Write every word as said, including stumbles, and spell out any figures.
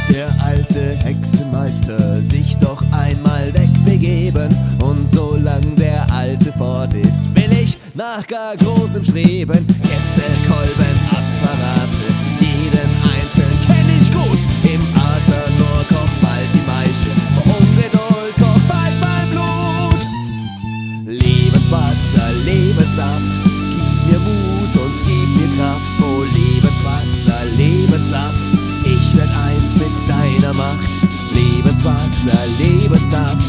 der alte Hexenmeister sich doch einmal wegbegeben. Und solang der Alte fort ist, will ich nach gar großem Streben Kessel, Kolben, Apparate, jeden einzeln kenn ich gut. Im Atem nur kocht bald die Maische, vor Ungeduld kocht bald mein Blut. Lebenswasser, Lebenssaft, gib mir Mut und gib mir Kraft. Oh Lebenswasser, Lebenssaft, ich werd eins mit deiner Macht. Lebenswasser, Lebenssaft,